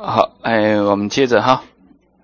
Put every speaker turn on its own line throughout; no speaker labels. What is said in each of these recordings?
好，我们接着哈，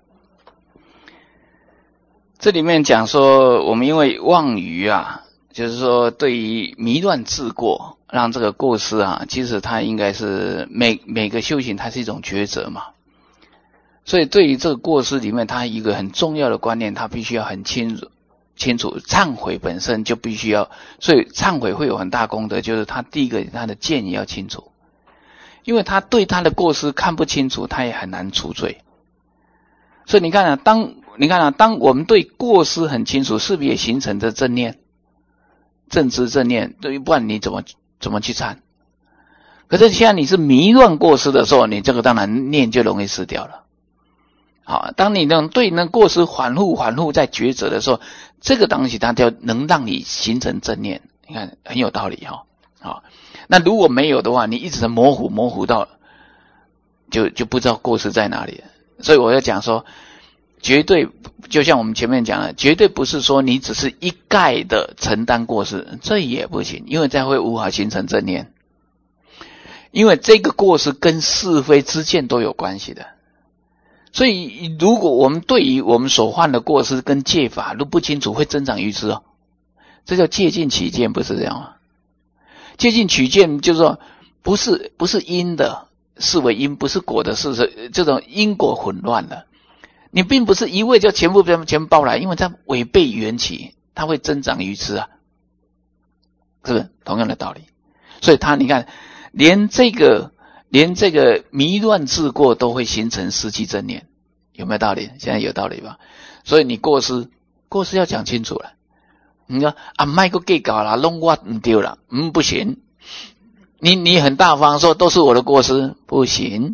这里面讲说，我们因为妄语啊，就是说对于迷乱自过，让这个过失啊，其实它应该是每个修行它是一种抉择嘛，所以对于这个过失里面，它一个很重要的观念，它必须要很清楚。忏悔本身就必须要，所以忏悔会有很大功德，就是他第一个他的见也要清楚，因为他对他的过失看不清楚，他也很难除罪。所以你看啊，当我们对过失很清楚，是不是也形成的正念、正知正念？对，不然你怎么去忏？可是现在你是迷乱过失的时候，你这个当然念就容易失掉了。好，当你对那过失反复在抉择的时候，这个东西它就能让你形成正念，你看很有道理哈。好，那如果没有的话，你一直模糊到就不知道过失在哪里了。所以我要讲说，绝对就像我们前面讲的，绝对不是说你只是一概的承担过失，这也不行，因为这样会无法形成正念，因为这个过失跟是非之见都有关系的。所以如果我们对于我们所犯的过失跟戒法都不清楚，会增长愚痴哦。这叫戒禁取见，不是这样吗？戒禁取见就是说不是因的视为因，不是果的是这种因果混乱了。你并不是一味就全部报来，因为它违背缘起，它会增长愚痴啊，是不是同样的道理？所以你看连这个迷乱自过都会形成失去正念，有没有道理？现在有道理吧？所以你过失要讲清楚了。你说啊，卖个计较啦，弄我唔对啦，不行。你很大方说都是我的过失，不行。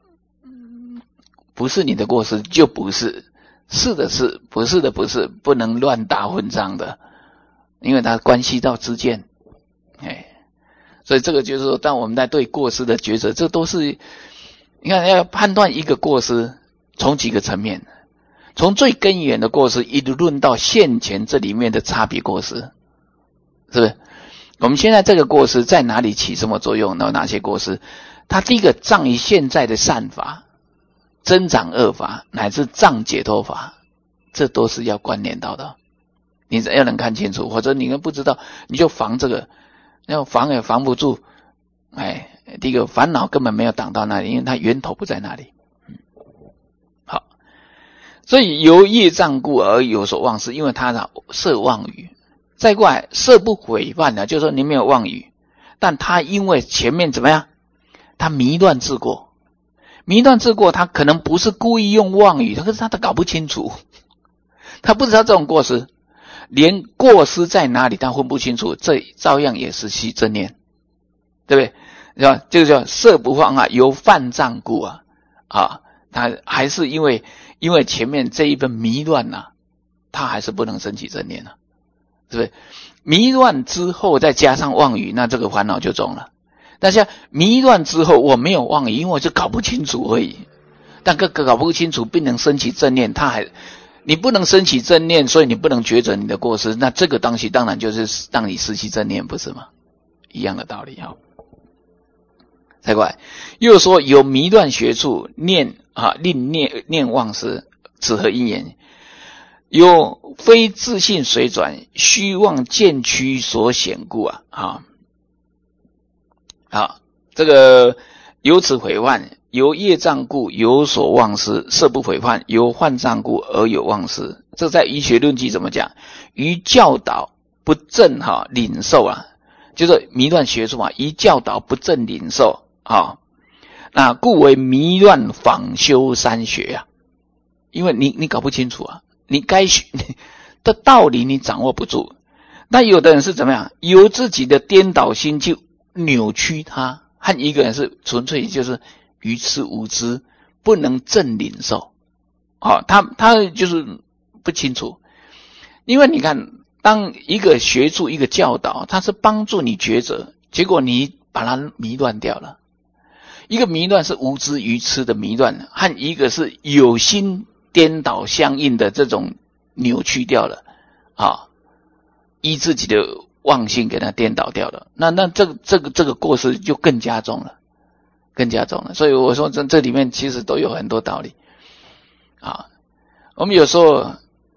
不是你的过失就不是，是的是，不是的不是，不能乱打混账的，因为它关系到知见。所以这个就是说，当我们在对过失的抉择，这都是你看要判断一个过失，从几个层面，从最根源的过失一直论到现前这里面的差别过失，是不是？我们现在这个过失在哪里起什么作用？有哪些过失？它第一个障于现在的善法、增长恶法乃至障解脱法，这都是要关联到的。你要能看清楚，或者你不知道，你就防这个。要防也防不住，第一个烦恼根本没有挡到那里，因为它源头不在那里。好，所以由业障故而有所忘失，因为他摄妄语。再过来摄不毁犯呢，就是说你没有妄语，但他因为前面怎么样，他迷乱自过，他可能不是故意用妄语，可是他搞不清楚，他不知道这种过失。连过失在哪里他分不清楚，这照样也是失正念，对不对？是吧？这个叫摄不放啊，由犯障故啊，他还是因为前面这一份迷乱啊，他还是不能升起正念啊，是不是？迷乱之后再加上妄语，那这个烦恼就重了。但是迷乱之后我没有妄语，因为我就搞不清楚而已，但搞不清楚并能升起正念，你不能升起正念，所以你不能抉择你的过失，那这个东西当然就是让你失去正念，不是吗？一样的道理哈。再过来，又说有迷乱学处，令念忘失，此何因缘？有非自性随转，虚妄渐趋所显故啊。好，这个由此毁犯。由业障故有所忘失，摄不毁犯；由患障故而有忘失。这在医学论记怎么讲？于教导不正领受就是迷乱学处于教导不正领受那故为迷乱仿修三学因为你搞不清楚你该学的道理你掌握不住。那有的人是怎么样？由自己的颠倒心去扭曲它，和一个人是纯粹就是愚痴无知，不能正领受他就是不清楚。因为你看，当一个学处一个教导，它是帮助你抉择，结果你把它迷乱掉了。一个迷乱是无知愚痴的迷乱，和一个是有心颠倒相应的这种扭曲掉了依自己的妄心给它颠倒掉了，那这个过失就更加重了。 更加重了。所以我说这里面其实都有很多道理啊。我们有时候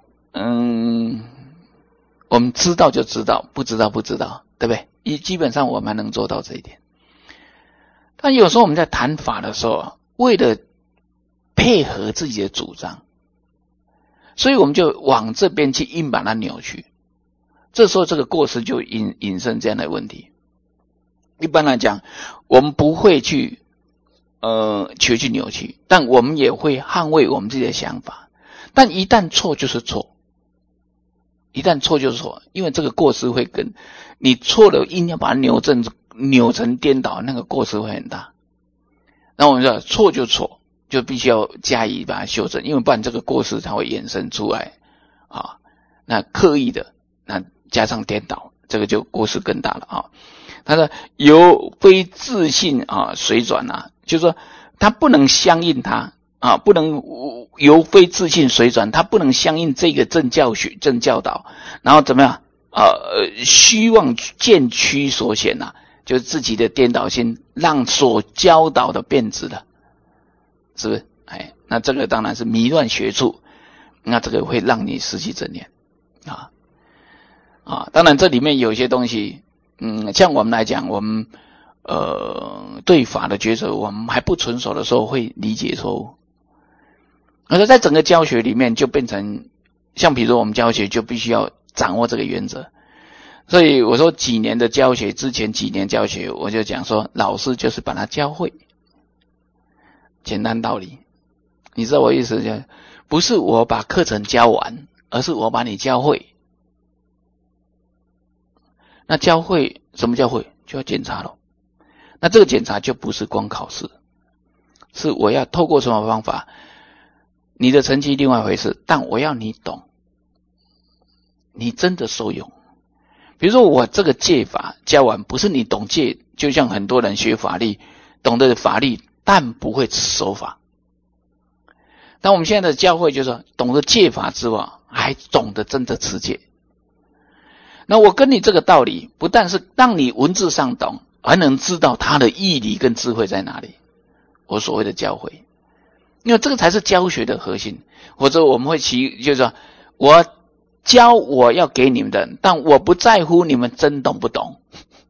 我们知道就知道，不知道不知道，对不对？基本上我们能做到这一点。但有时候我们在谈法的时候，为了配合自己的主张，所以我们就往这边去硬把它扭曲。这时候这个过失就引申这样的问题。一般来讲，我们不会去去扭曲，但我们也会捍卫我们自己的想法。但一旦错就是错，一旦错就是错，因为这个过失会跟你错了，硬要把它扭成颠倒，那个过失会很大。那我们说错就错，就必须要加以把它修正，因为不然这个过失它会衍生出来啊。那刻意的，那加上颠倒，这个就过失更大了啊。他说由非自信水转啊，就是说他不能相应他啊，不能由非自信水转，他不能相应这个正教导，然后怎么样虚妄见曲所显啊，就是自己的颠倒性让所教导的变质了，是不是？那这个当然是迷乱学处，那这个会让你失去正念当然这里面有一些东西像我们来讲，我们对法的抉择我们还不成熟的时候会理解错误，而在整个教学里面就变成像比如说我们教学就必须要掌握这个原则。所以我说几年的教学，之前几年教学我就讲说老师就是把它教会，简单道理，你知道我意思就不是我把课程教完，而是我把你教会。那教会什么教会？就要检查咯。那这个检查就不是光考试，是我要透过什么方法，你的成绩另外一回事，但我要你懂，你真的受用。比如说我这个戒法教完，不是你懂戒，就像很多人学法律，懂得法律但不会守法。但我们现在的教会就是说懂得戒法之外，还懂得真的持戒。那我跟你这个道理，不但是让你文字上懂，还能知道它的义理跟智慧在哪里。我所谓的教诲，因为这个才是教学的核心。或者我们会就是说，我教我要给你们的，但我不在乎你们真懂不懂，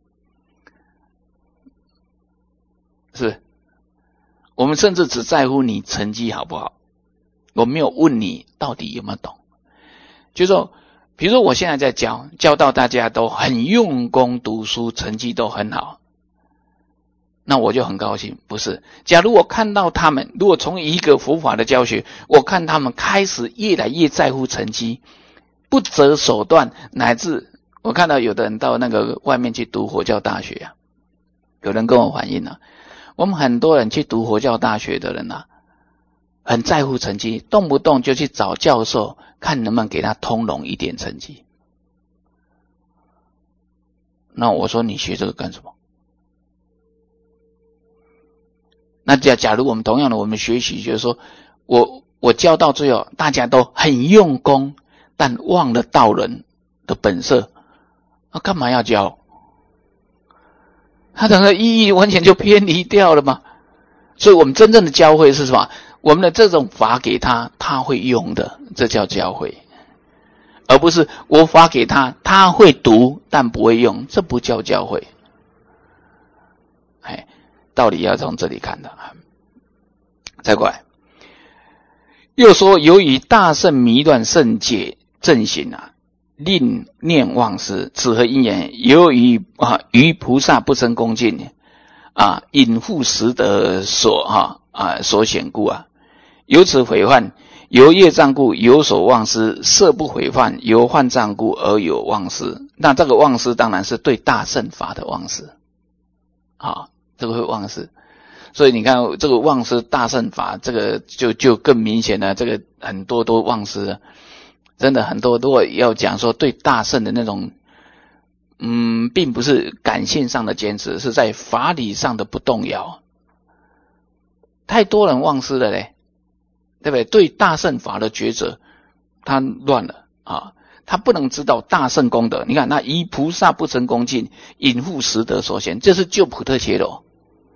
是不是？我们甚至只在乎你成绩好不好，我没有问你到底有没有懂。就是说比如说我现在在教到大家都很用功读书，成绩都很好，那我就很高兴。不是，假如我看到他们，如果从一个佛法的教学，我看他们开始越来越在乎成绩，不择手段，乃至我看到有的人到那个外面去读佛教大学啊，有人跟我反映我们很多人去读佛教大学的人很在乎成绩，动不动就去找教授看能不能给他通融一点成绩。那我说你学这个干什么？那假如我们同样的我们学习就是说我教到最后大家都很用功，但忘了道人的本色，那干嘛要教？他整个意义完全就偏离掉了嘛。所以我们真正的教诲是什么？我们的这种法给他，他会用的，这叫教诲，而不是我法给他，他会读但不会用，这不叫教诲。道理要从这里看的。再过来，又说由于大圣迷乱圣解正行令念忘失，此何因缘？由于于菩萨不生恭敬隐护实德所显故由此毁犯，由业障故有所忘失，色不毁犯，由犯障故而有忘失。那这个忘失当然是对大乘法的忘失这个会忘失。所以你看这个忘失大乘法，这个就更明显了，这个很多都忘失了，真的很多。如果要讲说对大乘的那种并不是感性上的坚持，是在法理上的不动摇，太多人忘失了嘞，对不对？对大乘法的抉择他乱了他不能知道大乘功德。你看那以菩萨不成恭敬，隐护实德所显，这是救普特伽罗。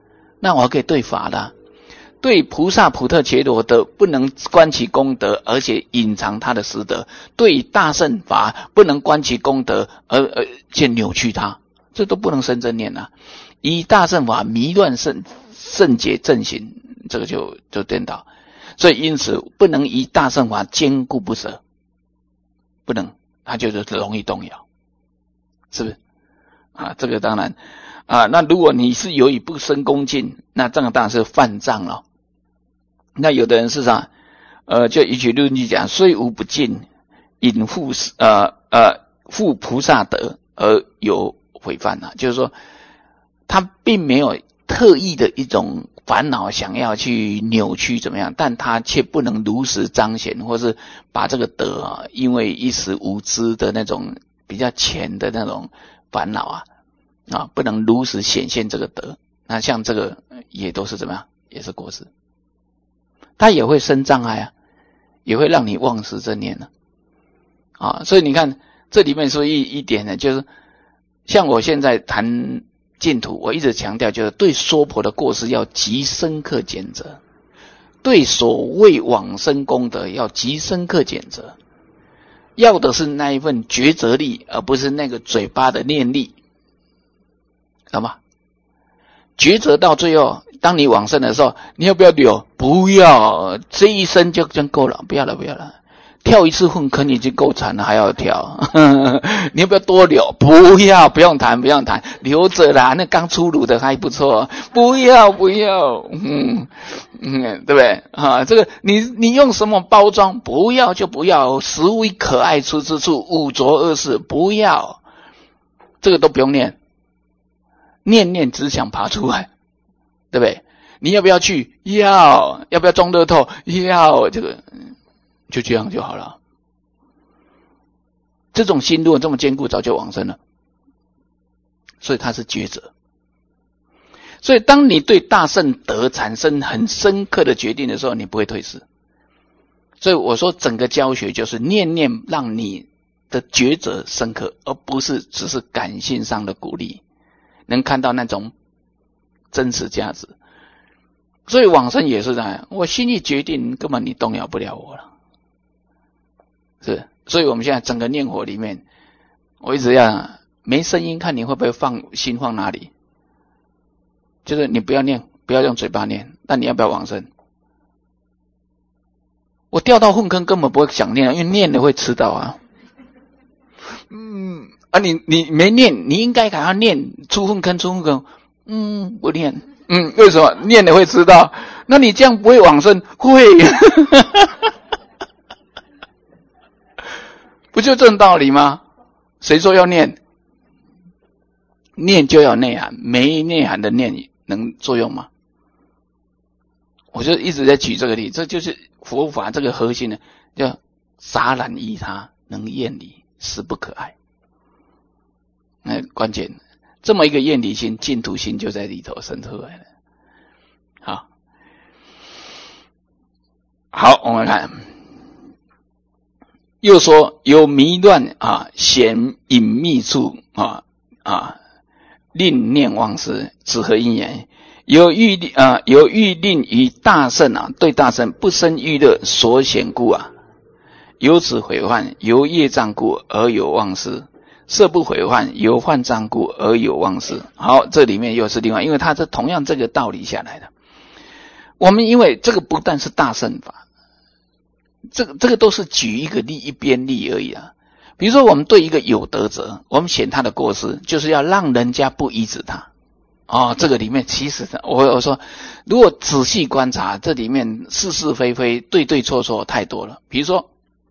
那我还可以对法的，对菩萨普特伽罗德不能观其功德，而且隐藏他的实德；对大乘法不能观其功德，而且扭曲它，这都不能生正念啊。以大乘法迷乱圣解正行，这个就颠倒。所以因此不能以大乘法坚固不舍，不能，它就是容易动摇，是不是啊？这个当然啊，那如果你是由于不生恭敬，那这个当然是犯障了。那有的人是啥？就以举论据讲，虽无不敬，引复复菩萨德而有毁犯啊，就是说他并没有特意的一种烦恼想要去扭曲怎么样，但他却不能如实彰显，或是把这个德啊，因为一时无知的那种比较浅的那种烦恼啊，不能如实显现这个德，那像这个也都是怎么样，也是过失，它也会生障碍啊，也会让你忘失正念啊。所以你看这里面说一点呢，就是像我现在谈净土，我一直强调就是对娑婆的过失要极深刻检责，对所谓往生功德要极深刻检责，要的是那一份抉择力，而不是那个嘴巴的念力，懂吗？抉择到最后，当你往生的时候，你要不要留？不要，这一生就真够了，不要了，跳一次粪坑已经够惨了，还要跳。你要不要多留？不要，不用谈，留着啦，那刚出炉的还不错。不要，对不对啊？这个你用什么包装？不要就不要，实无可爱出之处，污浊恶事，不要，这个都不用念，念只想爬出来，对不对？你要不要去？要不要中乐透？要，这个就这样就好了。这种心如果这么坚固，早就往生了。所以它是抉择。所以当你对大乘德产生很深刻的决定的时候，你不会退失。所以我说整个教学就是念念让你的抉择深刻，而不是只是感性上的鼓励，能看到那种真实价值。所以往生也是这样，我心意决定，根本你动摇不了我了。是，所以我们现在整个念火里面，我一直要没声音，看你会不会心放哪里。就是你不要念，不要用嘴巴念，那你要不要往生？我掉到粪坑根本不会想念，因为念了会迟到啊。你没念，你应该赶快念，出粪坑，不念。为什么？念了会迟到。那你这样不会往生？会。不就这种道理吗？谁说要念？念就要内涵，没内涵的念能作用吗？我就一直在举这个例子，这就是佛法这个核心呢，叫洒染依他，能厌离，实不可爱。关键这么一个厌离心、净土心就在里头生出来了。好，我们看。又说有迷乱显隐秘处令念忘失，此何因也？有欲令于大乘对大乘不生欲乐所显故由此毁患，由业障故而有忘失，色不毁患，由患障故而有忘失。好，这里面又是另外，因为它是同样这个道理下来的。我们因为这个不但是大乘法，这个都是举一个例一边例而已比如说我们对一个有德者，我们显他的过失，就是要让人家不依止他。这个里面其实我说，如果仔细观察，这里面是是非非、对对错错太多了。比如说，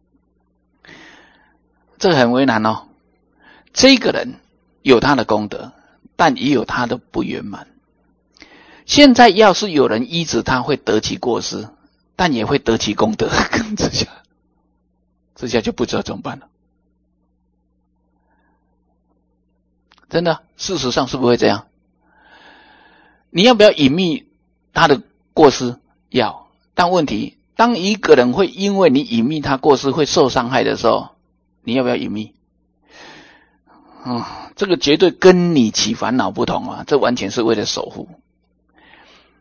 这个很为难这个人有他的功德，但也有他的不圆满。现在要是有人依止他，会得其过失，但也会得其功德，这下就不知道怎么办了。真的，事实上是不会这样。你要不要隐秘他的过失？要。但问题，当一个人会因为你隐秘他过失会受伤害的时候，你要不要隐秘？这个绝对跟你起烦恼不同这完全是为了守护。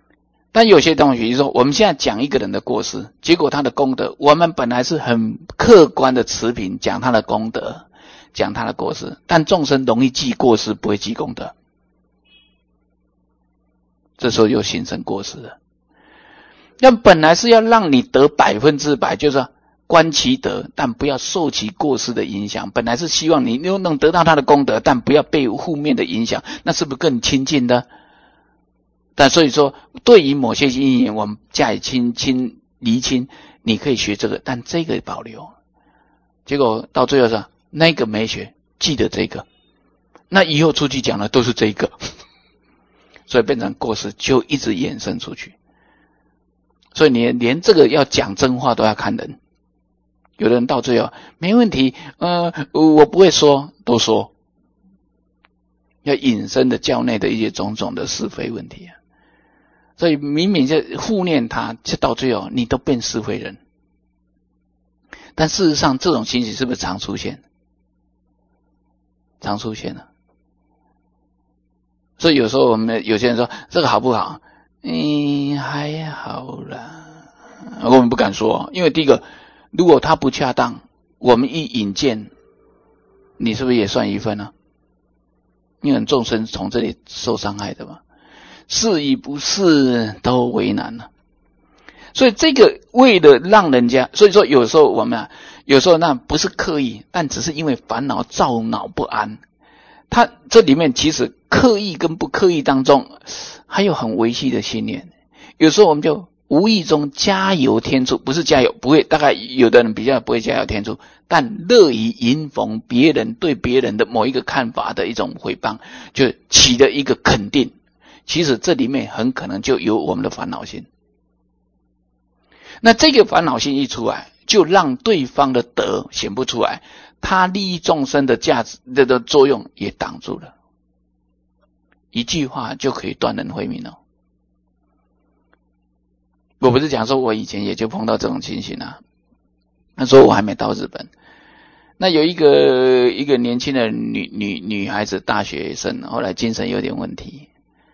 但有些东西，比如说我们现在讲一个人的过失，结果他的功德，我们本来是很客观的持平讲他的功德，讲他的过失，但众生容易记过失，不会记功德，这时候又形成过失了。那本来是要让你得100%，就是观其德，但不要受其过失的影响。本来是希望你又能得到他的功德，但不要被负面的影响，那是不是更亲近的？但所以说，对于某些因缘，我们加以厘清，你可以学这个，但这个保留。结果到最后是那个没学，记得这个，那以后出去讲的都是这个，所以变成过失就一直衍生出去。所以你连这个要讲真话都要看人，有的人到最后没问题，我不会说，都说，要引申的教内的一些种种的是非问题啊。所以明明就护念他，就到最后你都变是非人。但事实上这种情形是不是常出现？常出现了。所以有时候我们有些人说这个好不好？还好啦，我们不敢说，因为第一个，如果他不恰当，我们一引荐，你是不是也算一份呢？因为众生从这里受伤害的嘛，是与不是都为难了。所以这个为了让人家，所以说有时候我们有时候那不是刻意，但只是因为烦恼躁恼不安。他这里面其实刻意跟不刻意当中还有很微细的信念，有时候我们就无意中加油添醋，不是加油，不会，大概有的人比较不会加油添醋，但乐于迎逢别人对别人的某一个看法的一种诽谤，就起了一个肯定，其实这里面很可能就有我们的烦恼心。那这个烦恼心一出来，就让对方的德显不出来，他利益众生的价值的作用也挡住了。一句话就可以断人慧命哦。我不是讲说我以前也就碰到这种情形啊。那时候我还没到日本，那有一个年轻的女孩子，大学生，后来精神有点问题，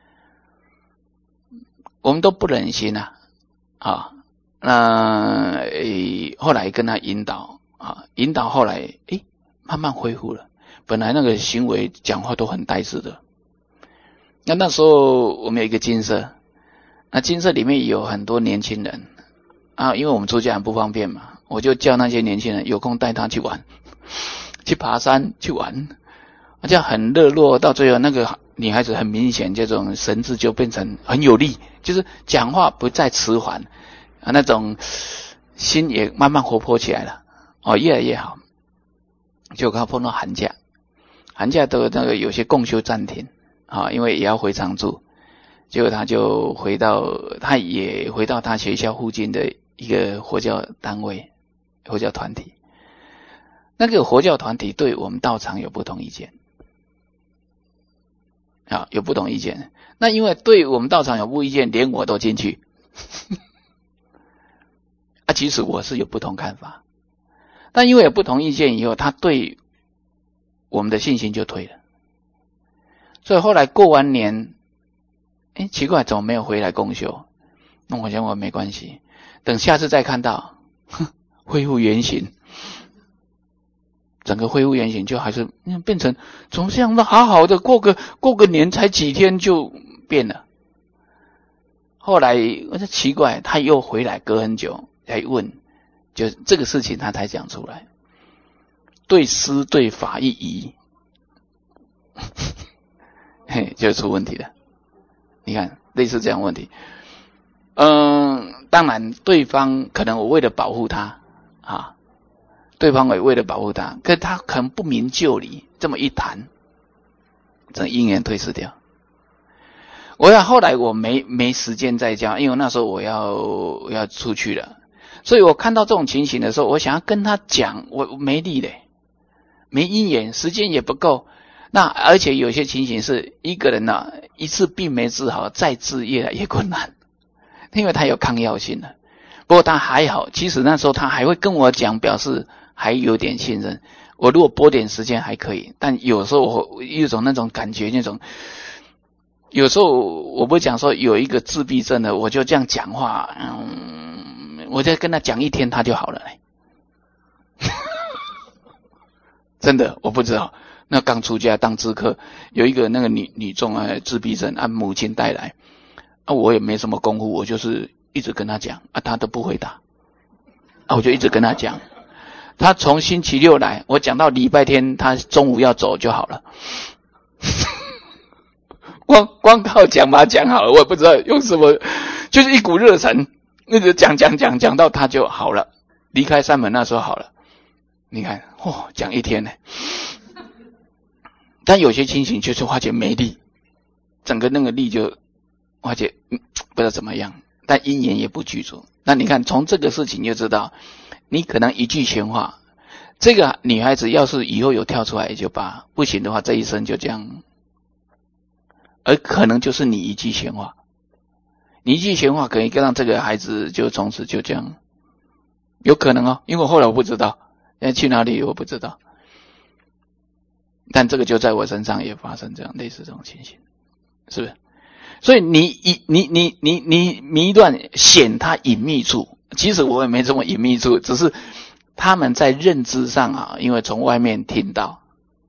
我们都不忍心啊。那后来跟她引导引导后来慢慢恢复了，本来那个行为讲话都很呆滞的。那时候我们有一个精舍，那精舍里面有很多年轻人因为我们出家很不方便嘛，我就叫那些年轻人有空带他去玩，去爬山去玩，这样很热络，到最后那个女孩子很明显这种神智就变成很有力，就是讲话不再迟缓那种心也慢慢活泼起来了越来越好。就刚碰到寒假的那个有些共修暂停因为也要回常住，结果他也回到他学校附近的一个佛教单位，佛教团体。那个佛教团体对我们道场有不同意见有不同意见。那因为对我们道场有不同意见，连我都进去其实我是有不同看法，但因为有不同意见以后，他对我们的信心就退了。所以后来过完年奇怪怎么没有回来共修，那我想我没关系，等下次再看到恢复原形，整个恢复原形就还是变成从这样的好好的过个年才几天就变了。后来我就奇怪，他又回来隔很久来问，就这个事情他才讲出来，对师对法一疑就出问题了。你看类似这样的问题当然对方可能我为了保护他对方也为了保护他，可是他可能不明就里，这么一谈这因缘退失掉。后来我没时间再教，因为那时候我要出去了，所以我看到这种情形的时候，我想要跟他讲，我没力嘞，没因缘，时间也不够。那而且有些情形是一个人一次病没治好，再治越来越困难，因为他有抗药性了。不过他还好，其实那时候他还会跟我讲，表示还有点信任。我如果拨点时间还可以，但有时候我有种那种感觉，那种有时候我不讲说有一个自闭症的，我就这样讲话，我再跟他讲一天他就好了真的我不知道。那刚出家当知客，有一个那个女众自闭症，母亲带来，我也没什么功夫，我就是一直跟他讲他都不回答，我就一直跟他讲。他从星期六来，我讲到礼拜天，他中午要走就好了。光靠讲把它讲好了，我也不知道用什么，就是一股热忱，一直讲到他就好了。离开山门那时候好了，你看，讲一天呢。但有些情形就是发觉没力，整个那个力就发觉不知道怎么样，但因缘也不具足。那你看从这个事情就知道，你可能一句闲话，这个女孩子要是以后有跳出来也就罢，不行的话这一生就这样。而可能就是你一句闲话，你一句闲话可以让这个孩子就从此就这样，有可能因为后来我不知道，去哪里我不知道，但这个就在我身上也发生这样类似这种情形，是不是？所以你迷乱显他隐秘处，其实我也没这么隐秘处，只是他们在认知上因为从外面听到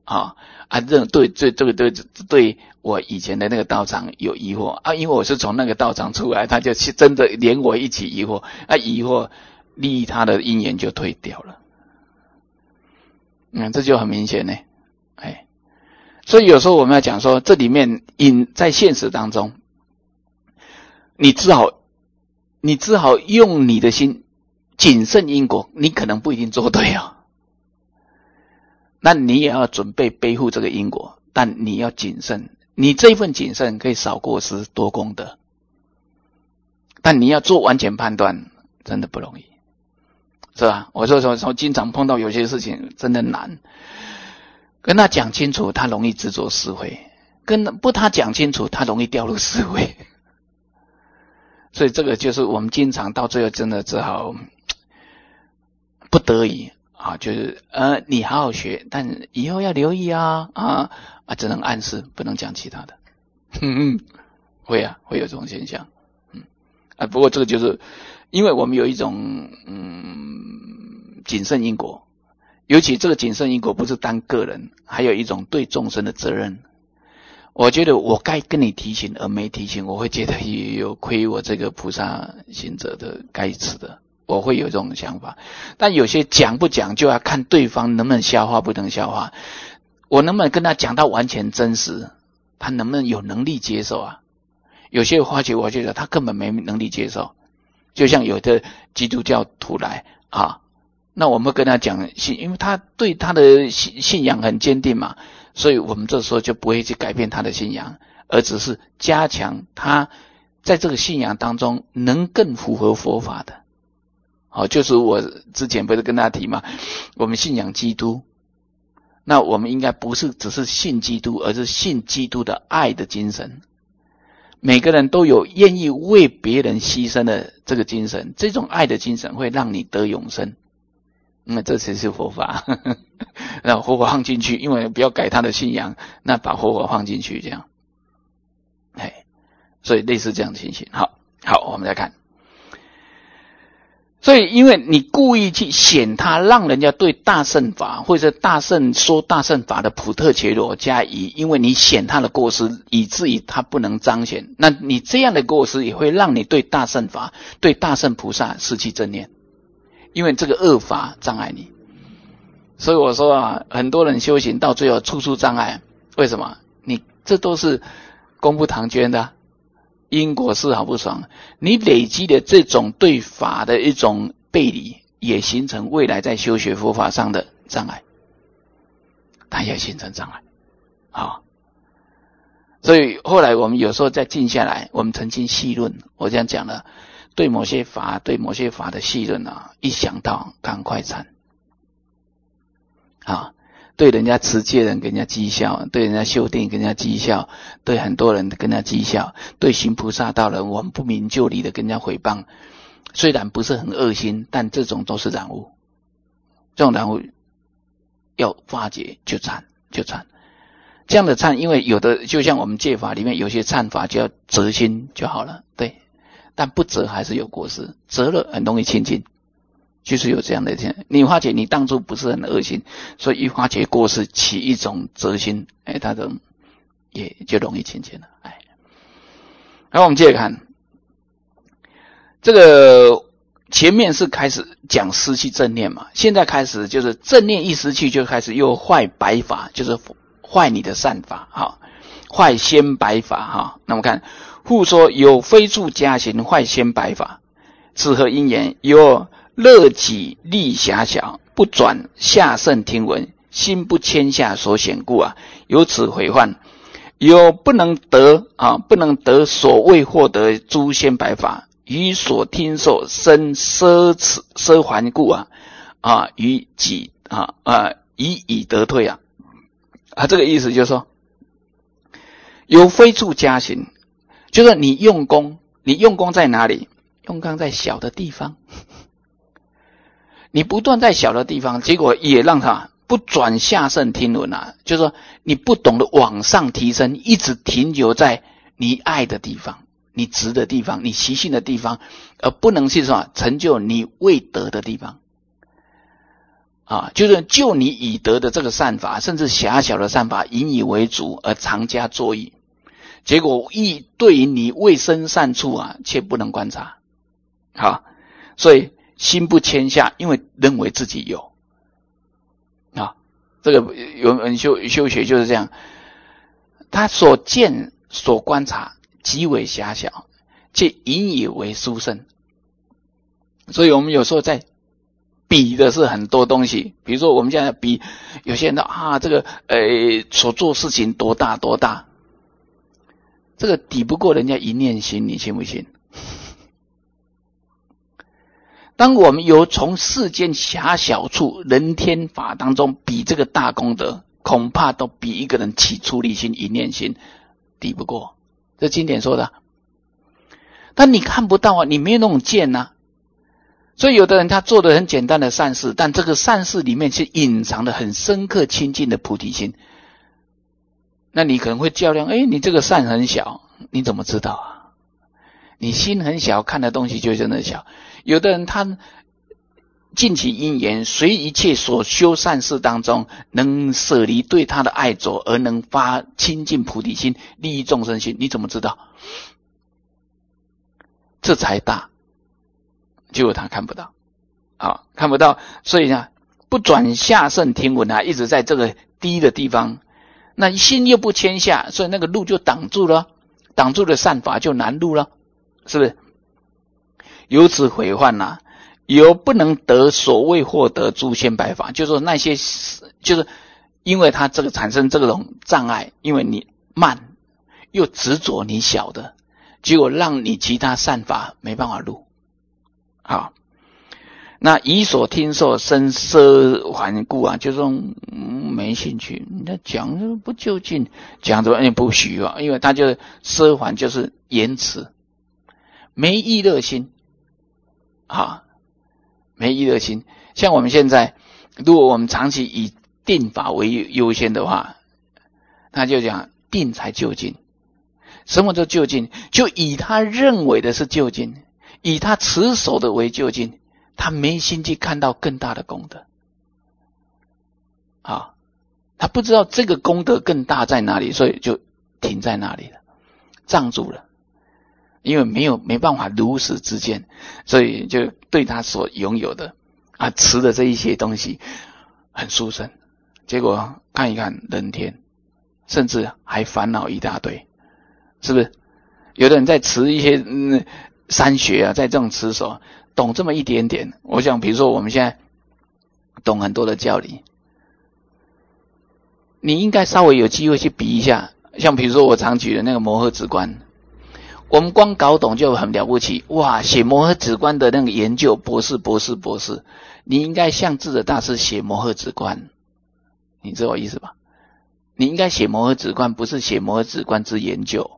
对我以前的那个道场有疑惑因为我是从那个道场出来，他就真的连我一起疑惑疑惑利益他的因缘就退掉了。这就很明显呢。所以有时候我们要讲说，这里面在现实当中，你只好用你的心谨慎因果，你可能不一定做对那你也要准备背负这个因果，但你要谨慎，你这一份谨慎可以少过失多功德，但你要做完全判断真的不容易，是吧？我说经常碰到有些事情真的难，跟他讲清楚他容易自作是非，跟不他讲清楚他容易掉入是非。所以这个就是我们经常到最后真的只好不得已就是你好好学，但以后要留意只能暗示，不能讲其他的。会有这种现象。不过这个就是因为我们有一种谨慎因果，尤其这个谨慎因果不是单个人，还有一种对众生的责任。我觉得我该跟你提醒而没提醒，我会觉得也有亏我这个菩萨行者的该吃的，我会有这种想法。但有些讲不讲就要看对方能不能消化，不能消化，我能不能跟他讲到完全真实，他能不能有能力接受有些我觉得他根本没能力接受，就像有的基督教徒来那我们跟他讲因为他对他的信仰很坚定嘛，所以我们这时候就不会去改变他的信仰，而只是加强他在这个信仰当中能更符合佛法的。就是我之前不是跟大家提嘛，我们信仰基督，那我们应该不是只是信基督，而是信基督的爱的精神。每个人都有愿意为别人牺牲的这个精神，这种爱的精神会让你得永生。这才是佛法。那佛法放进去，因为不要改他的信仰，那把佛法放进去这样。所以类似这样的情形。好，我们再看。所以因为你故意去显他，让人家对大乘法或者说大乘法的普特伽罗加疑，因为你显他的过失，以至于他不能彰显，那你这样的过失也会让你对大乘法对大乘菩萨失去正念，因为这个恶法障碍你。所以我说很多人修行到最后处处障碍，为什么？你这都是功不唐捐的因果是好不爽，你累积的这种对法的一种背离，也形成未来在修学佛法上的障碍，它也形成障碍所以后来我们有时候再静下来，我们曾经细论，我这样讲了，对某些法的细论一想到赶快忏对人家持戒人跟人家讥笑，对人家修定跟人家讥笑，对很多人跟人家讥笑，对行菩萨道人我们不明就里的跟人家诽谤，虽然不是很恶心，但这种都是染污，这种染污要化解就忏， 这样的忏，因为有的就像我们戒法里面有些忏法就要折心就好了，对，但不折还是有过失，折了很容易清净，就是有这样的天。你花姐你当初不是很恶心，所以一花姐过世起一种折心，他的也就容易清净了，然后我们接着看这个。前面是开始讲失去正念嘛，现在开始就是正念一失去就开始又坏白法，就是坏你的善法，坏先白法，那么看复说有非处加行坏先白法，此何因缘？有乐己力狭小，不转下圣听闻，心不谦下所显故由此毁患。有不能得所谓获得诸先白法，于所听受生奢还故于己以得退这个意思就是说，有非处加行，就是你用功在哪里？用功在小的地方，你不断在小的地方，结果也让他不转下圣听闻就是说你不懂得往上提升，一直停留在你爱的地方，你值的地方，你习性的地方，而不能去成就你未得的地方就是就你已得的这个善法，甚至狭小的善法引以为主而常加作意，结果对于你未生善处却不能观察所以心不谦下，因为认为自己有这个有人修学就是这样，他所见所观察极为狭小，却引以为殊胜。所以我们有时候在比的是很多东西，比如说我们现在比有些人的这个所做事情多大多大，这个抵不过人家一念心，你信不信？当我们有从世间狭小处人天法当中比这个大功德，恐怕都比一个人起出离心一念心抵不过，这经典说的。但你看不到你没有那种见所以有的人他做的很简单的善事，但这个善事里面是隐藏的很深刻清净的菩提心，那你可能会较量，你这个善很小，你怎么知道你心很小，看的东西就真的小。有的人他尽其因缘，随一切所修善事当中，能舍离对他的爱着，而能发清净菩提心，利益众生心，你怎么知道？这才大，结果他看不到看不到，所以不转下圣听闻一直在这个低的地方，那心又不谦下，所以那个路就挡住了，挡住了善法就难入了，是不是？由此毁患有不能得所谓获得诸先白法，就是说那些就是因为他这个产生这种障碍，因为你慢又执着你小的，结果让你其他善法没办法入那以所听受生奢还故就是说没兴趣，你在讲不就近，讲着不许因为他就奢还就是延迟，没意乐心没意乐心。像我们现在如果我们长期以定法为优先的话，他就讲定才究竟。什么叫究竟？就以他认为的是究竟，以他持守的为究竟，他没心去看到更大的功德他不知道这个功德更大在哪里，所以就停在那里了，障住了，因为没办法如实知见，所以就对他所拥有的持的这一些东西很殊胜，结果看一看人天，甚至还烦恼一大堆，是不是？有的人在持一些三学在这种持守懂这么一点点，我想比如说我们现在懂很多的教理，你应该稍微有机会去比一下，像比如说我常举的那个摩诃止观，我们光搞懂就很了不起，哇，写摩诃止观的那个研究博士，你应该像智者大师写摩诃止观，你知道我意思吧？你应该写摩诃止观，不是写摩诃止观之研究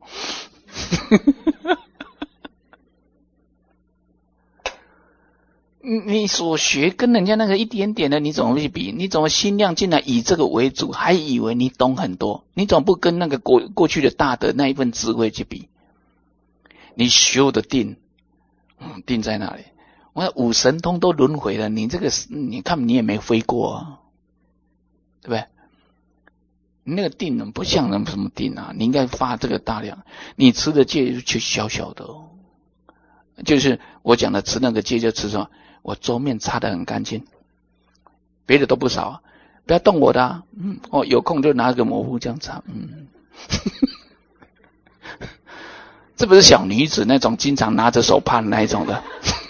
你所学跟人家那个一点点的，你怎么去比？你怎么心量进来以这个为主，还以为你懂很多？你怎么不跟那个过去的大的那一份智慧去比？你修的定，定在哪里？我五神通都轮回了，你这个你看你也没飞过啊，对不对？你那个定不像人什么定啊，你应该发这个大量。你持的戒就小小的哦，就是我讲的持那个戒就持什么？我桌面擦得很干净，别的都不少啊，不要动我的啊，有空就拿个抹布这样擦，这不是小女子那种经常拿着手帕那一种的，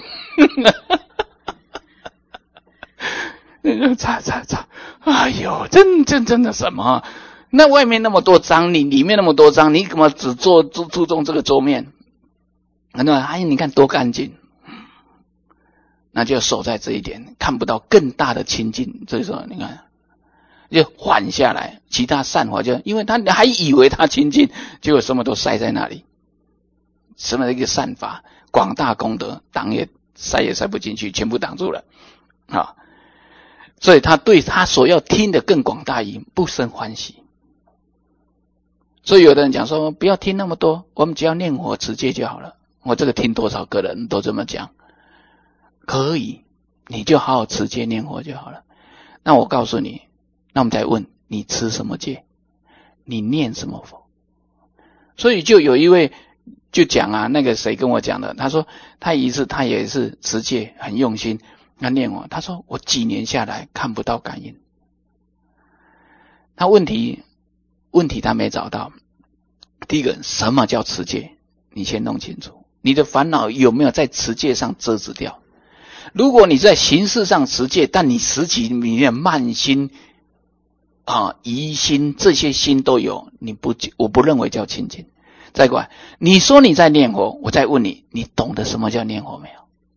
擦，哎呦，真的什么？那外面那么多脏，你里面那么多脏，你怎么只注重这个桌面？你看多干净。那就守在这一点，看不到更大的清净。所以说你看就缓下来，其他善法就因为他还以为他清净，结果什么都塞在那里，什么一个善法广大功德挡也塞不进去，全部挡住了啊！所以他对他所要听的更广大义不生欢喜。所以有的人讲说不要听那么多，我们只要念佛持戒就好了。我这个听多少个人都这么讲，可以，你就好好持戒念佛就好了。那我告诉你，那我们再问你持什么戒，你念什么佛？所以就有一位就讲啊，那个谁跟我讲的，他说他一次他也是持戒很用心，他念佛，他说我几年下来看不到感应。他问题他没找到。第一个，什么叫持戒？你先弄清楚，你的烦恼有没有在持戒上遮止掉？如果你在形式上持戒，但你实际里面慢心疑心这些心都有，我不认为叫清净。再过来，你说你在念佛，我再问你，你懂得什么叫念佛没有？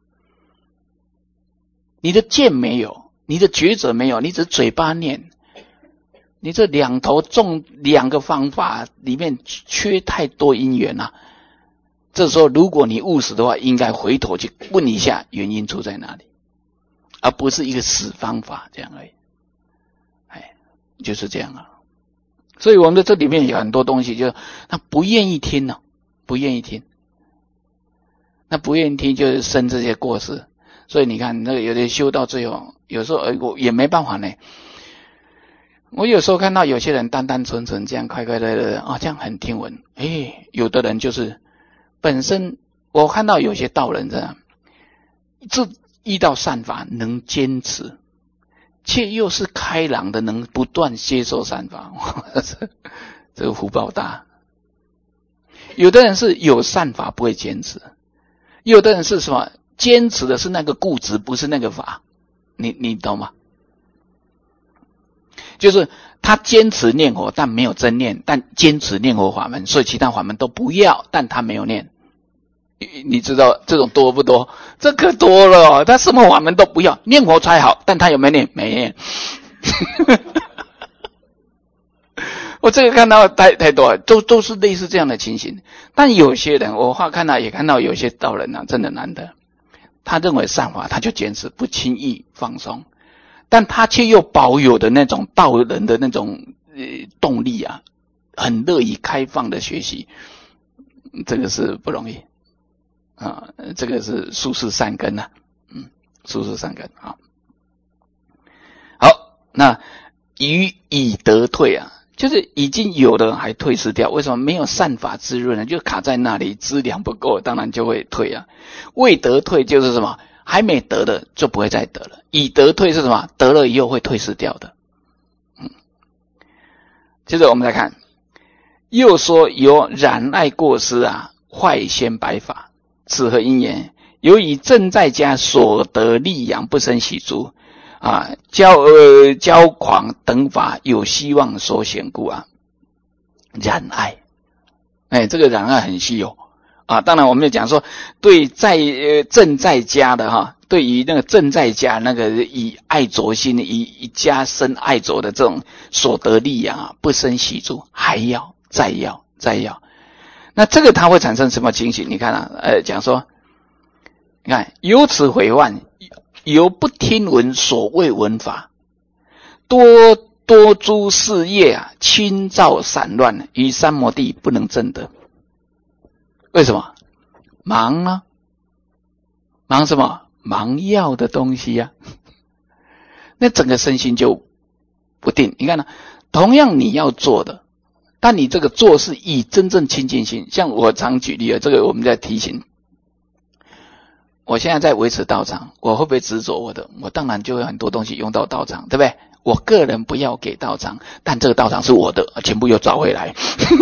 你的见没有，你的觉者没有，你只嘴巴念，你这两头中两个方法里面缺太多因缘啊。这时候如果你务实的话，应该回头去问一下原因出在哪里，而不是一个死方法这样而已。就是这样啊。所以我们的这里面有很多东西，就是他不愿意听了，不愿意听。那不愿意听就是生这些过失。所以你看那个有的修到最后，有时候我也没办法呢。我有时候看到有些人单单纯纯这样快快乐乐这样很听闻。有的人就是本身我看到有些道人这样，这遇到善法能坚持，却又是开朗的，能不断接受善法，这个福报大。有的人是有善法不会坚持，有的人是什么坚持的是那个固执，不是那个法。你懂吗？就是他坚持念佛，但没有真念，但坚持念佛法门，所以其他法门都不要，但他没有念。你知道这种多不多？这可多了他什么法门都不要，念佛才好，但他有没有念？没念。我这个看到太多了，都是类似这样的情形。但有些人我也看到有些道人真的难得，他认为善法他就坚持不轻易放松，但他却又保有的那种道人的那种动力很乐意开放的学习，这个是不容易这个是殊世善根殊世善根好，那以得退就是已经有的还退失掉。为什么？没有善法滋润呢？就卡在那里，资粮不够，当然就会退未得退就是什么？还没得的就不会再得了。以得退是什么？得了以后会退失掉的。接着我们来看，又说有染爱过失坏先白法，此何因缘？由于正在家所得利养不生喜足骄狂等法有希望所显故染爱。这个染爱很稀有当然我们也讲说，对正在家的对于那个正在家那个以爱着心以加深爱着的这种所得利养不生喜足，还要再要。那这个它会产生什么情形？你看讲说，你看由此毁患由不听闻所谓闻法，多诸事业啊，轻躁散乱，于三摩地不能证得。为什么？忙啊，忙什么？忙要的东西啊，那整个身心就不定。你看呢，同样你要做的，但你这个做是以真正清净心。像我常举例了，这个我们在提醒。我现在在维持道场，我会不会执着我的？我当然就会很多东西用到道场，对不对？我个人不要给道场，但这个道场是我的，全部又找回来。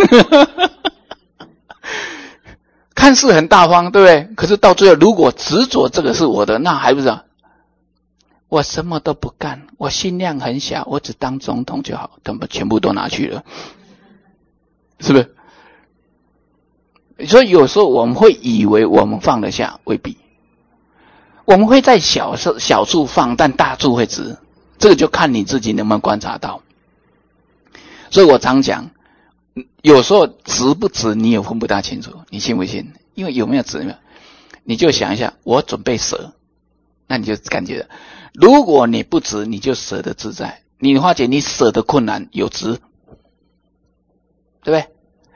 看似很大方，对不对？可是到最后，如果执着这个是我的，那还不是我什么都不干，我心量很小，我只当总统就好，他们全部都拿去了，是不是？所以有时候我们会以为我们放得下，未必。我们会在小处放，但大处会执，这个就看你自己能不能观察到。所以我常讲，有时候执不执你也分不大清楚，你信不信？因为有没有执没有，你就想一下，我准备舍，那你就感觉了。如果你不执，你就舍得自在。你发觉你舍得困难，有执，对不对？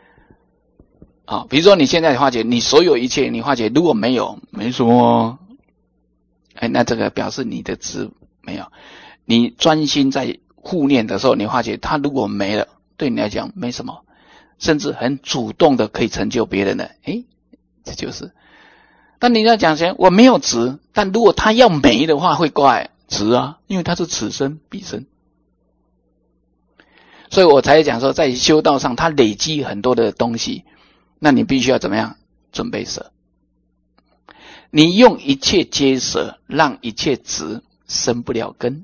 比如说你现在发觉你所有一切，你发觉如果没有，没什么。那这个表示你的执没有，你专心在护念的时候，你发觉它如果没了，对你来讲没什么，甚至很主动的可以成就别人的，这就是。但你要讲起我没有执，但如果它要没的话会怪执啊，因为它是此生彼生。所以我才讲说，在修道上，它累积很多的东西，那你必须要怎么样准备舍。你用一切皆舍，让一切执生不了根，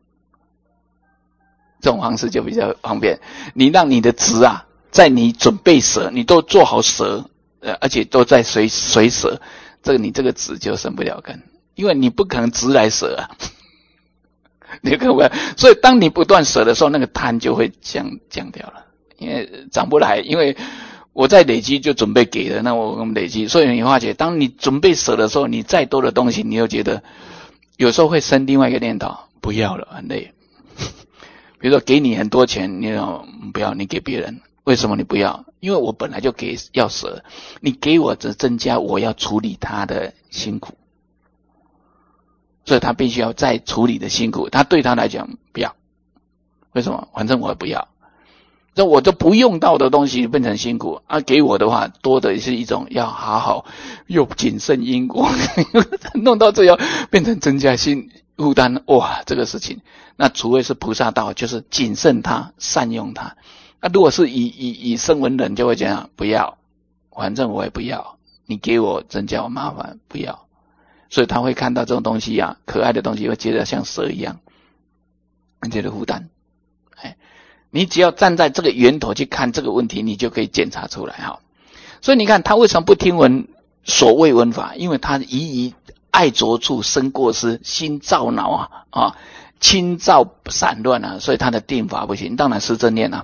这种方式就比较方便。你让你的执啊，在你准备舍，你都做好舍，而且都在随舍，你这个执就生不了根，因为你不可能执来舍啊。你看我，所以当你不断舍的时候，那个贪就会降掉了，因为涨不来，因为我在累积就准备给了，那我们累积，所以你发觉，当你准备舍的时候，你再多的东西，你又觉得有时候会生另外一个念头，不要了，很累。比如说给你很多钱，你不要，你给别人，为什么你不要？因为我本来就要舍，你给我只增加我要处理他的辛苦，所以他必须要再处理的辛苦，他对他来讲不要，为什么？反正我不要。这我都不用到的东西变成辛苦啊！给我的话，多的是一种要好好又谨慎因果，弄到最后变成增加新负担。哇，这个事情，那除非是菩萨道，就是谨慎它，善用它。如果是以声闻人，就会这样，不要，反正我也不要，你给我增加我麻烦，不要。所以他会看到这种东西啊，可爱的东西，会觉得像蛇一样，觉得负担。你只要站在这个源头去看这个问题，你就可以检查出来哈。所以你看他为什么不听闻所谓闻法？因为他疑爱着处生过失，心躁恼轻躁散乱啊，所以他的定法不行。当然是正念啊。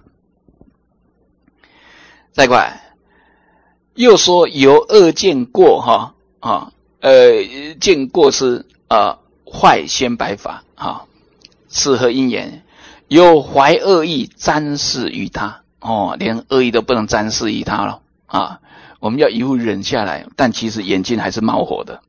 再过来，又说由恶见过见过失坏先白法是何因缘？有怀恶意沾饰于他连恶意都不能沾饰于他了我们要一路忍下来，但其实眼睛还是冒火的。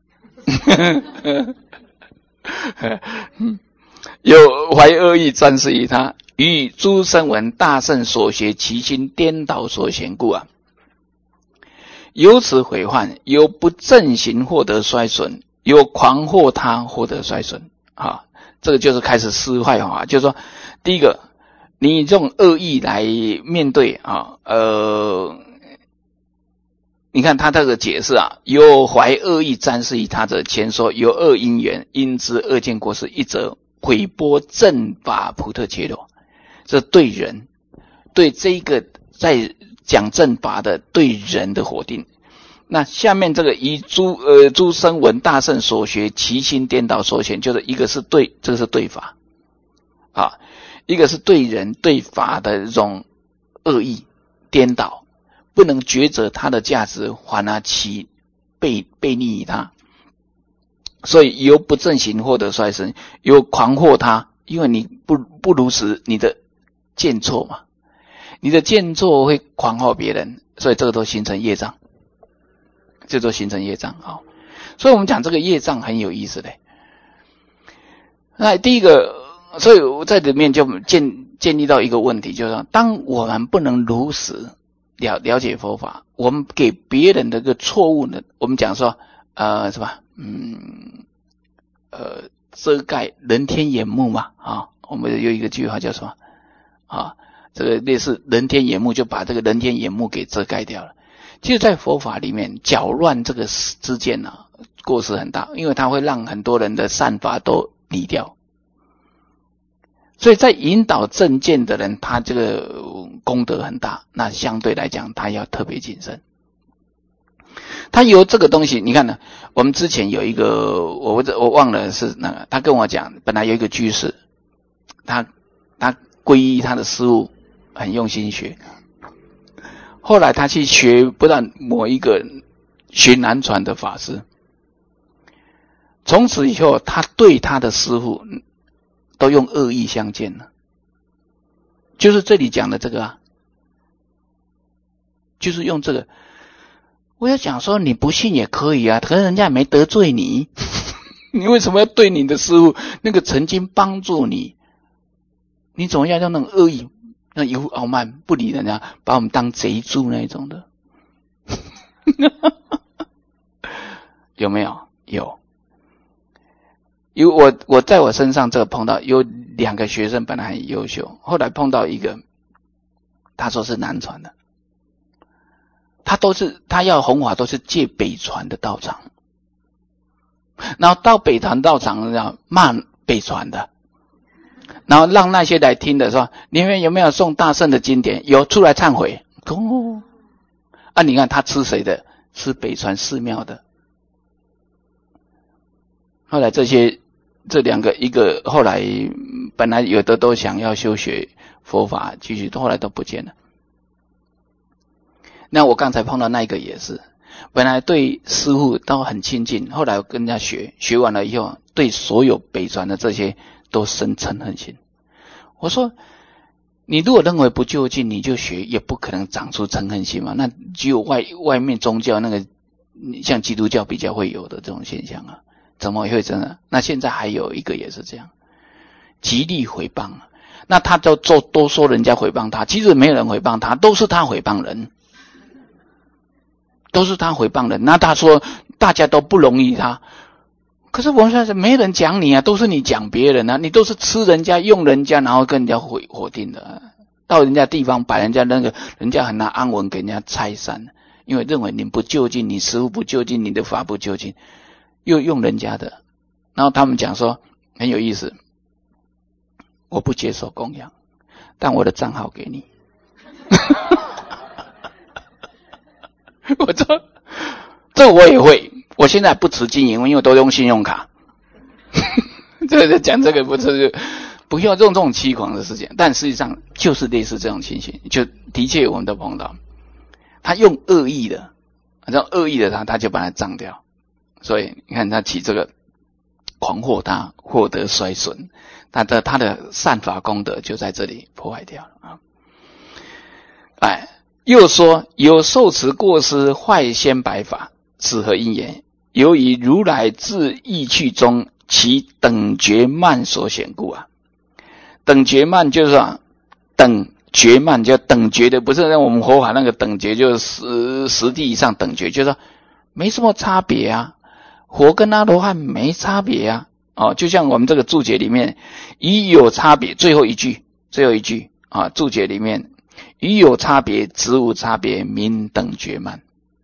有怀恶意沾饰于他，与诸声闻大圣所学其心颠倒所显故由此毁患，由不正行获得衰损，由狂惑他获得衰损这个就是开始失坏就是说，第一个，你这种恶意来面对你看他这个解释有怀恶意沾饰于他者，前说有恶因缘，因之恶见过失，一则毁钵正法普特切罗，这对人，对这个在讲正法的对人的否定。那下面这个以诸声闻大圣所学其心颠倒所显，就是一个是对，这个是对法一个是对人对法的这种恶意颠倒，不能抉择它的价值，反而其背逆于它所以由不正行获得衰损，由狂惑他，因为你不如实你的见错嘛，你的见错会狂惑别人，所以这个都形成业障，这都形成业障。好，所以我们讲这个业障很有意思的。那第一个，所以我在里面就建立到一个问题，就是说，当我们不能如实了解佛法，我们给别人的一个错误的，我们讲说是吧？遮盖人天眼目嘛，我们有一个句话叫什么？这个类似人天眼目，就把这个人天眼目给遮盖掉了。其实在佛法里面，搅乱这个之间呢，过失很大，因为它会让很多人的善法都离掉。所以在引导正见的人，他这个功德很大，那相对来讲，他要特别谨慎。他有这个东西，你看呢？我们之前有一个，我忘了是那个，他跟我讲，本来有一个居士，他皈依他的师父，很用心学。后来他去学不但某一个学南传的法师，从此以后，他对他的师父都用恶意相见了，就是这里讲的这个就是用这个。我要讲说你不信也可以啊，可是人家也没得罪你，你为什么要对你的师父那个曾经帮助你，你总要用那种恶意，那一副傲慢不理人家，把我们当贼猪那种的，有没有？有。因为我在我身上这个碰到有2个学生本来很优秀，后来碰到一个，他说是南传的。他要弘法都是借北传的道场，然后到北传道场要骂北传的，然后让那些来听的说，你们有没有诵大圣的经典？有，出来忏悔。你看他吃谁的？吃北传寺庙的。后来这2个，一个后来本来有的都想要修学佛法，继续后来都不见了。那我刚才碰到那一个也是，本来对师父都很亲近，后来跟人家学完了以后，对所有北传的这些都生嗔恨心。我说，你如果认为不究竟，你就学，也不可能长出嗔恨心嘛。那只有外面宗教那个，像基督教比较会有的这种现象啊，怎么会这样？那现在还有一个也是这样，极力诽谤。那他都说人家诽谤他，其实没有人诽谤他，都是他诽谤人。那他说大家都不容易他，可是我们现在没人讲你啊，都是你讲别人啊，你都是吃人家用人家，然后跟人家火定的，到人家地方把人家人家很拿安稳给人家拆散，因为认为你不究竟，你师父不究竟，你的法不究竟，又用人家的。然后他们讲说很有意思，我不接受供养，但我的账号给你。我说这我也会，我现在不持经营，因为都用信用卡。这个讲这个不要用这种欺狂的事情，但实际上就是类似这种情形，就的确我们都碰到，他用恶意的，然后恶意的他就把它葬掉，所以你看他起这个狂惑他获得衰损，他的善法功德就在这里破坏掉了啊。又说有受持过失坏先白法，此何因也？由于如来自意趣中其等觉慢所显故啊。等觉慢就是说等觉慢，就等觉的，不是让我们佛法那个等觉，就是实际以上等觉，就是说没什么差别啊，佛跟阿罗汉没差别啊。就像我们这个注解里面，以有差别，最后一句注解里面。与有差别，执无差别，名等觉慢。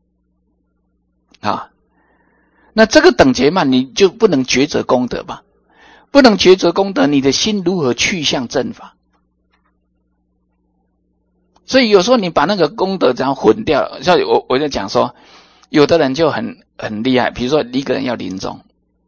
那这个等觉慢，你就不能抉择功德吧？不能抉择功德，你的心如何去向正法？所以有时候你把那个功德这样混掉了，像我就讲说，有的人就很厉害，比如说一个人要临终，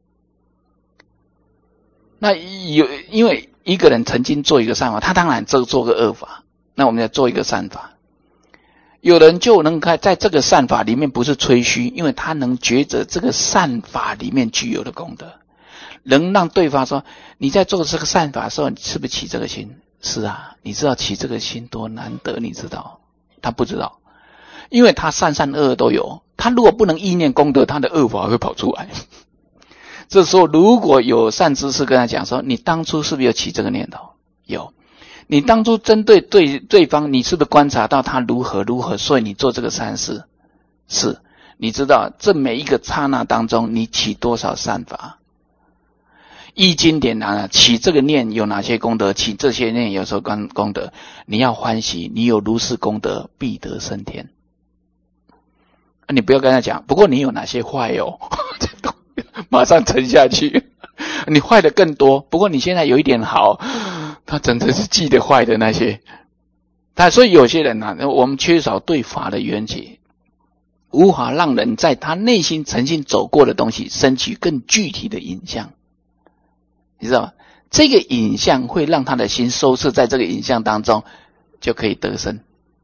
那因为一个人曾经做一个善法，他当然做个恶法。那我们要做一个善法， 有人就能在这个善法里面不是吹嘘，因为他能觉得这个善法里面具有的功德，能让对方说你在做这个善法的时候，你是不是起这个心？是啊，你知道起这个心多难得，你知道？他不知道，因为他善善恶恶都有，他如果不能意念功德，他的恶法会跑出来。这时候如果有善知识跟他讲说，你当初是不是有起这个念头？有。你当初针对对方，你是不是观察到他如何，所以你做这个善事？是。你知道这每一个刹那当中你起多少善法？易经典谈了，起这个念有哪些功德，起这些念有什么功德，你要欢喜，你有如是功德必得升天。你不要跟他讲，不过你有哪些坏哦，马上沉下去。你坏的更多，不过你现在有一点好，他真的是记得坏的那些。所以有些人我们缺少对法的缘起，无法让人在他内心曾经走过的东西升起更具体的影像，你知道吗？这个影像会让他的心收摄在这个影像当中，就可以得生，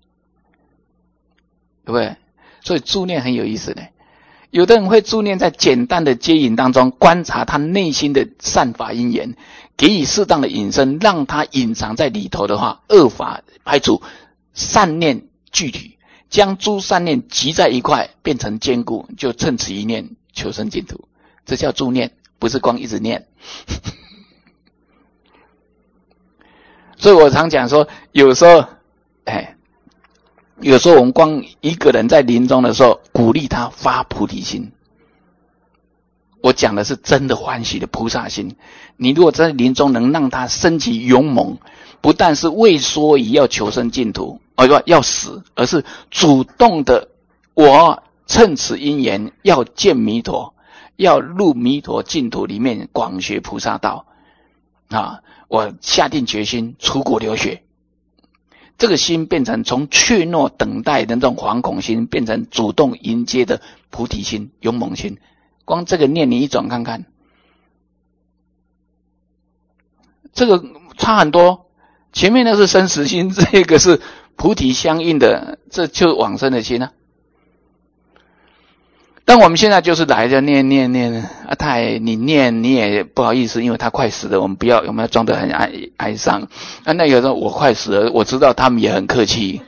对不对？所以助念很有意思的。有的人会助念在简单的接引当中，观察他内心的善法因缘，给予适当的引申，让他隐藏在里头的话，恶法排除，善念具体，将诸善念集在一块，变成坚固，就趁此一念求生净土。这叫助念，不是光一直念。所以我常讲说，有时候我们光一个人在临终的时候，鼓励他发菩提心。我讲的是真的欢喜的菩萨心。你如果在临终能让他升起勇猛，不但是为说以要求生净土，要死，而是主动的，我趁此因缘要见弥陀，要入弥陀净土里面广学菩萨道啊！我下定决心出国留学。这个心变成从怯懦等待的那种惶恐心，变成主动迎接的菩提心、勇猛心。光这个念你一转看看，这个差很多。前面那是生死心，这个是菩提相应的，这就是往生的心啊。但我们现在就是来着念你念你也不好意思，因为他快死了，我们要装得很哀伤。那有时候我快死了，我知道他们也很客气。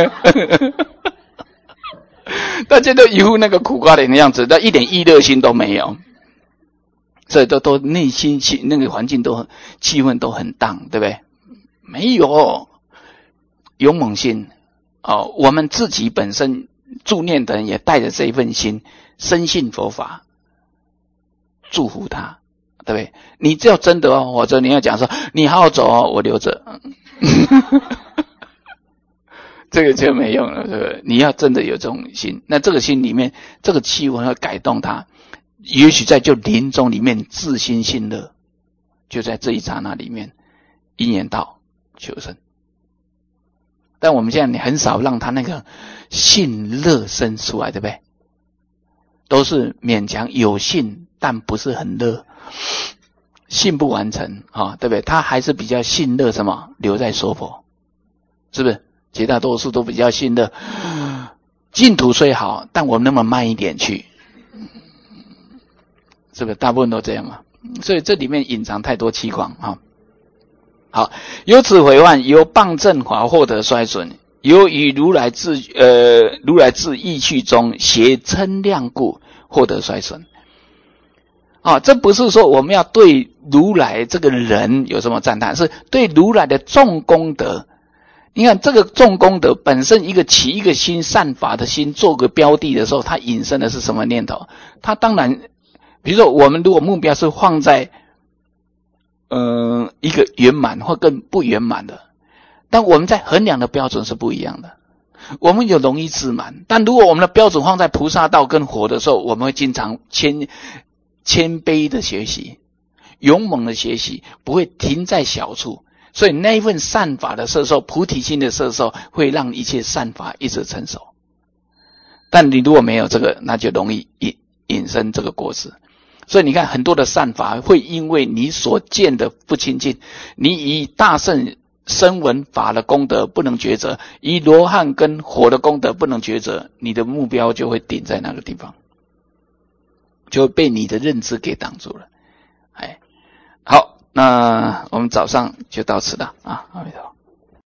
大家都一副那个苦瓜脸的样子，但一点意乐心都没有。所以都内心那个环境都气氛都很荡，对不对？没有勇猛心我们自己本身助念的人也带着这一份心，深信佛法，祝福他，对不对？你只要真的或者你要讲说你好好走我留着，这个就没用了，对不对？你要真的有这种心，那这个心里面这个气氛要改动它，也许在就临终里面自心信乐，就在这一刹那里面因缘道求生。但我们现在很少让他那个信乐生出来，对不对？都是勉强有信，但不是很乐，信不完成对不对？他还是比较信乐什么？留在娑婆，是不是？绝大多数都比较信乐。净土虽好，但我们那么慢一点去，是不是？大部分都这样嘛。所以这里面隐藏太多欺诳好，由此毁患，由谤正法获得衰损，由于如来自意趣中邪嗔量故获得衰损。这不是说我们要对如来这个人有什么赞叹，是对如来的重功德。你看这个重功德本身起一个心善法的心做个标的的时候，它引申的是什么念头？它当然比如说我们如果目标是放在一个圆满或更不圆满的，但我们在衡量的标准是不一样的。我们有容易自满，但如果我们的标准放在菩萨道跟佛的时候，我们会经常谦卑的学习，勇猛的学习，不会停在小处。所以那一份善法的摄受，菩提心的摄受，会让一切善法一直成熟。但你如果没有这个，那就容易引申这个果实。所以你看很多的善法会因为你所见的不清净，你以大圣声闻法的功德不能抉择，以罗汉跟火的功德不能抉择，你的目标就会顶在那个地方，就会被你的认知给挡住了。好，那我们早上就到此了啊，阿弥陀佛。